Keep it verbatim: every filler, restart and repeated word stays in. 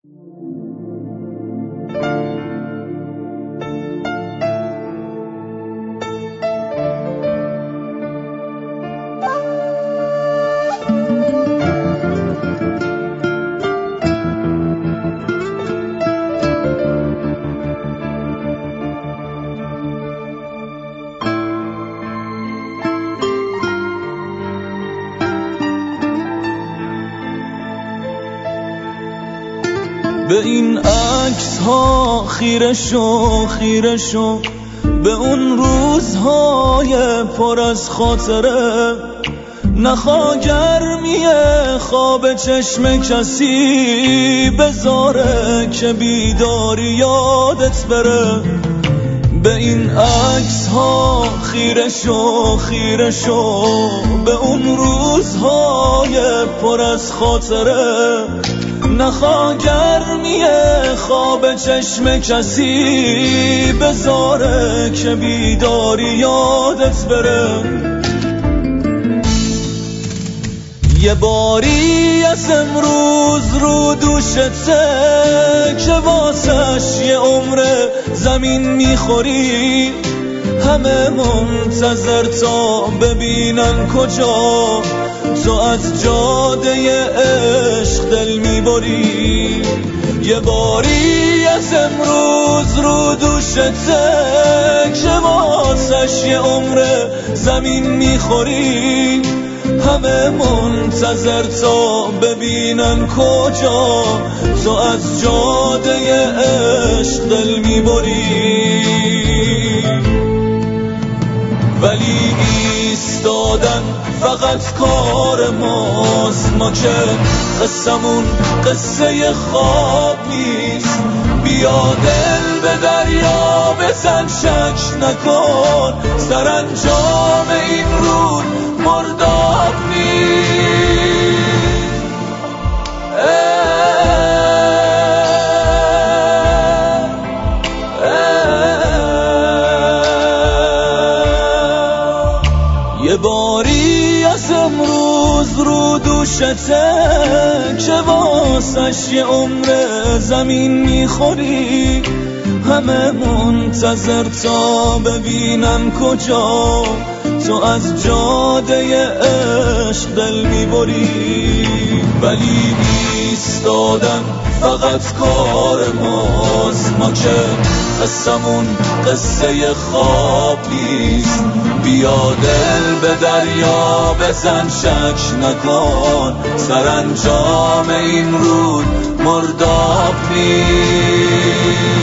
به این عکس ها خیره شو خیره شو، به اون روزهای پر از خاطره. نخوا گرمی خواب چشم کسی بذاره که بیداری یادت بره. به این عکس ها خیره شو خیره شو، به اون روزهای پر از خاطره. نخوا گرمی خواب چشم کسی بذاره که بیداری یادت بره. یه باری از امروز رو دوشته که واسش یه عمر زمین میخوری. همه منتظر تا ببینن کجا تو از جاده عشق دل میبری. یه باری از امروز رو دوشته که واسش یه عمر زمین میخوری. همه منتظر تا ببینن کجا تو از جاده عشق دل میبری. ولی ایستادن فقط کار ماست، ما که قصمون قصه خواب نیست. بیا دل به دریا بزن شک نکن، سرانجام این رود مرداب نیست. یه باری از امروز رو دوشته که واسش یه عمر زمین میخوری. همه منتظر تا ببینن کجا تو از جاده عشق دل میبری. ولی ایستادن فقط کار ماست، ما که قصمون قصه خواب نیست. بیا دل به دریا بزن شک نکن، سرانجام این رود مرداب نیست.